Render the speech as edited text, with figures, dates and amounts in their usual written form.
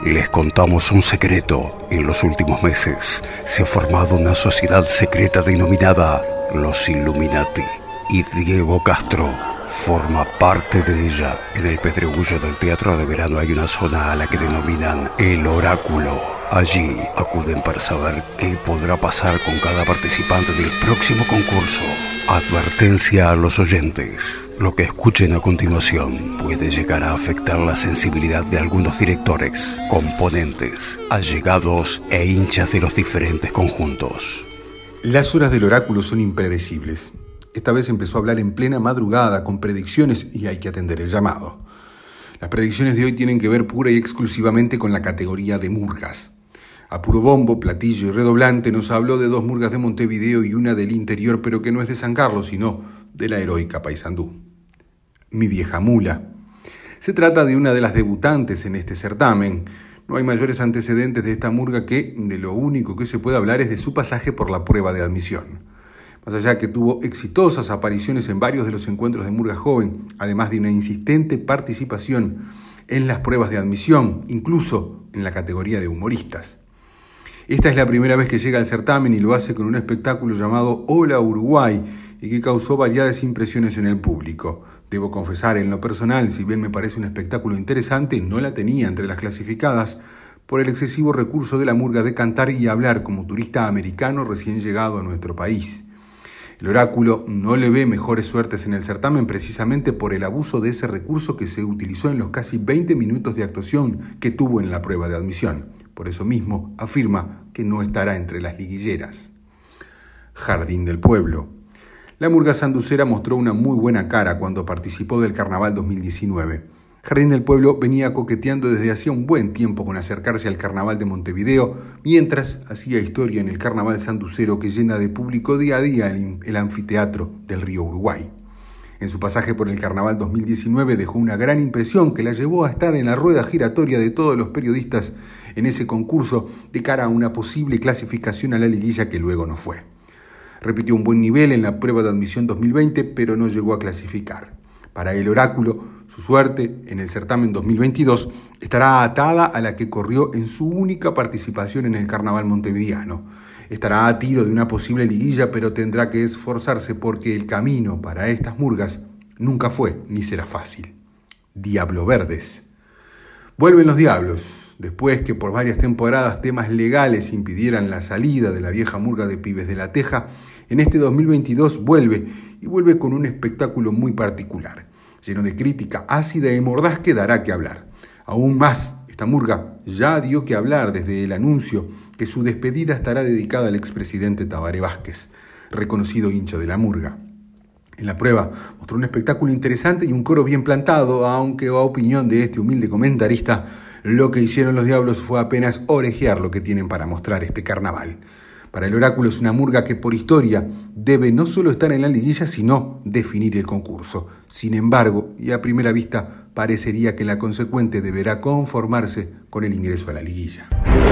Les contamos un secreto. En los últimos meses se ha formado una sociedad secreta denominada los Illuminati. Y Diego Castro forma parte de ella. En el pedregullo del Teatro de Verano hay una zona a la que denominan el Oráculo. Allí acuden para saber qué podrá pasar con cada participante del próximo concurso. Advertencia a los oyentes. Lo que escuchen a continuación puede llegar a afectar la sensibilidad de algunos directores, componentes, allegados e hinchas de los diferentes conjuntos. Las horas del oráculo son impredecibles. Esta vez empezó a hablar en plena madrugada con predicciones y hay que atender el llamado. Las predicciones de hoy tienen que ver pura y exclusivamente con la categoría de murgas. A puro bombo, platillo y redoblante nos habló de 2 murgas de Montevideo y una del interior, pero que no es de San Carlos, sino de la heroica Paysandú. Mi vieja mula. Se trata de una de las debutantes en este certamen. No hay mayores antecedentes de esta murga que de lo único que se puede hablar es de su pasaje por la prueba de admisión. Más allá que tuvo exitosas apariciones en varios de los encuentros de murga joven, además de una insistente participación en las pruebas de admisión, incluso en la categoría de humoristas. Esta es la primera vez que llega al certamen y lo hace con un espectáculo llamado Hola Uruguay y que causó variadas impresiones en el público. Debo confesar, en lo personal, si bien me parece un espectáculo interesante, no la tenía entre las clasificadas por el excesivo recurso de la murga de cantar y hablar como turista americano recién llegado a nuestro país. El oráculo no le ve mejores suertes en el certamen precisamente por el abuso de ese recurso que se utilizó en los casi 20 minutos de actuación que tuvo en la prueba de admisión. Por eso mismo afirma que no estará entre las liguilleras. Jardín del Pueblo. La murga sanducera mostró una muy buena cara cuando participó del Carnaval 2019. Jardín del Pueblo venía coqueteando desde hacía un buen tiempo con acercarse al Carnaval de Montevideo, mientras hacía historia en el Carnaval sanducero que llena de público día a día el anfiteatro del río Uruguay. En su pasaje por el Carnaval 2019 dejó una gran impresión que la llevó a estar en la rueda giratoria de todos los periodistas en ese concurso de cara a una posible clasificación a la liguilla que luego no fue. Repitió un buen nivel en la prueba de admisión 2020, pero no llegó a clasificar. Para el oráculo, su suerte en el certamen 2022 estará atada a la que corrió en su única participación en el Carnaval montevideano. Estará a tiro de una posible liguilla, pero tendrá que esforzarse porque el camino para estas murgas nunca fue ni será fácil. Diablo Verdes. Vuelven los diablos, después que por varias temporadas temas legales impidieran la salida de la vieja murga de Pibes de la Teja. En este 2022 vuelve con un espectáculo muy particular, lleno de crítica ácida y mordaz que dará que hablar. Aún más, esta murga ya dio que hablar desde el anuncio que su despedida estará dedicada al expresidente Tabaré Vázquez, reconocido hincha de la murga. En la prueba mostró un espectáculo interesante y un coro bien plantado, aunque a opinión de este humilde comentarista, lo que hicieron los diablos fue apenas orejear lo que tienen para mostrar este carnaval. Para el oráculo es una murga que por historia debe no solo estar en la liguilla, sino definir el concurso. Sin embargo, y a primera vista, parecería que la consecuente deberá conformarse con el ingreso a la liguilla.